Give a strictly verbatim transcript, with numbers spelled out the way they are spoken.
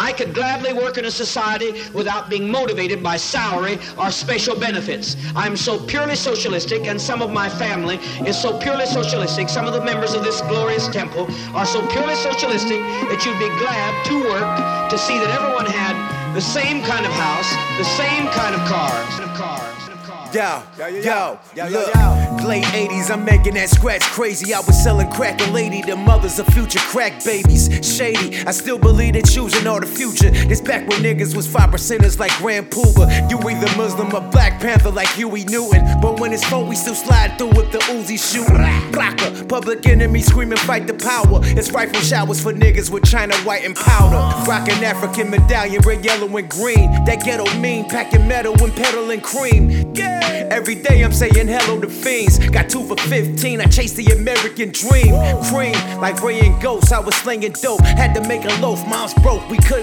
I could gladly work in a society without being motivated by salary or special benefits. I'm so purely socialistic, and some of my family is so purely socialistic, some of the members of this glorious temple are so purely socialistic that you'd be glad to work to see that everyone had the same kind of house, the same kind of cars, of cars. Yo, yo, yo, yo, yo, yo. Late eighties, I'm making that scratch crazy. I was selling crack a lady, the mothers of future crack babies. Shady, I still believe in choosing all the future. This back when niggas was five percenters like Grand Pooba. You either Muslim or Black Panther like Huey Newton. But when it's fun, we still slide through with the Uzi shooting. Blocker, public enemy screaming fight the power. It's rifle showers for niggas with China white and powder. Rockin' African medallion, red, yellow, and green. That ghetto mean, packing metal and peddling cream. Yeah. Every day I'm saying hello to fiends. Got two for fifteen, I chased the American dream. Cream, like Ray and Ghost, I was slinging dope. Had to make a loaf, mom's broke, we couldn't